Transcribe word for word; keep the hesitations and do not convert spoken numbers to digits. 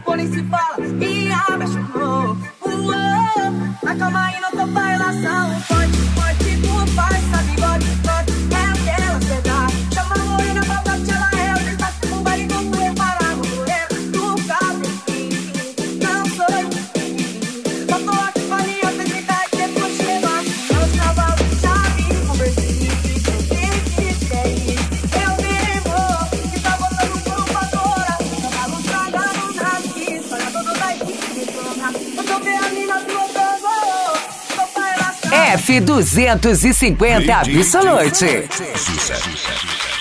cor nem se fala, me apaixonou. Uou, mas calma aí, não tô pra relação. Pode, pode, tu faz, sabe, bode, bode, é o que ela cê dá. Chama a morena pra frente, ela é o destaque, o baile não tu reparar. Morena, tu cabe, não sou eu. Só tô aqui pra minha felicidade, depois te levar. Meus cavalos de chave, converti, que que é isso? Eu mesmo, que tá botando por uma dora. Cavalo tragando na pista, para todo da equipe me tornar. Eu tô vendo a mina do outro. F duzentos e cinquenta Absolute. Sucesso.